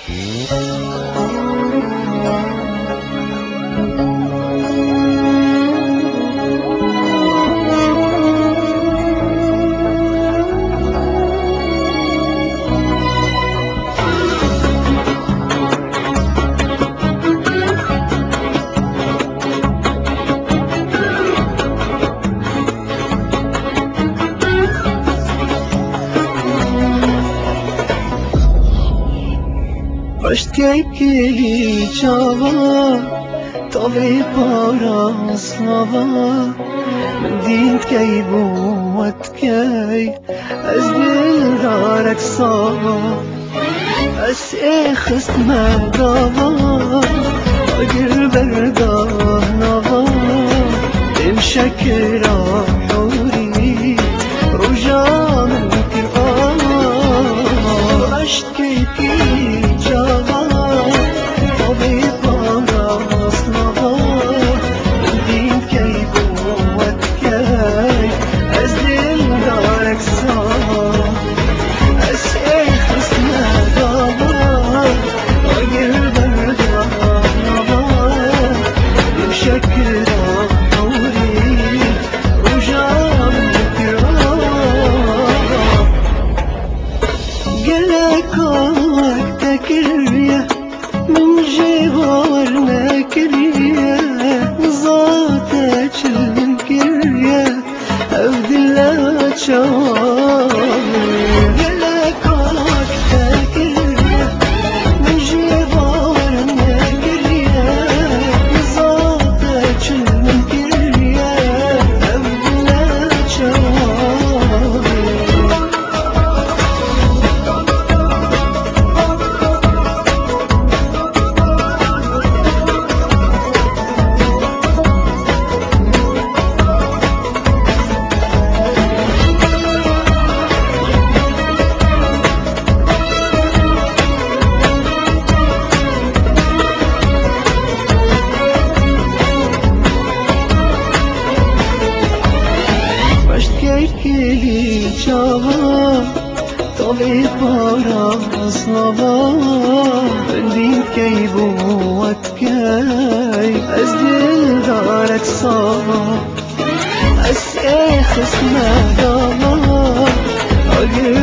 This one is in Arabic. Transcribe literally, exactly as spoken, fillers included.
Aşktaki çava طبيب راصلبا من دين كي بوت كي أزدل دارك صابا أس إخس ما دابا أجر بردا نبا بمشكرا حوري رجا من كرقا أشتكي جابا طبيب راصلبا من دين كي بوت كي أزدل دارك صابا أس إخس ما دابا أجر بردا نبا بمشكرا حوري رجا من كرقا قلك وقتك الريا من جوارنا كريا نزاتك المنكريا أفد الله شوامر قلك وقتك الريا من جوارنا كريا نزاتك المنكريا أفد الله شوامر Aşktaki çava طبيب راصلبا بندين كي بوت كي أزدل دارك صابا أس إخس ما دابا أجر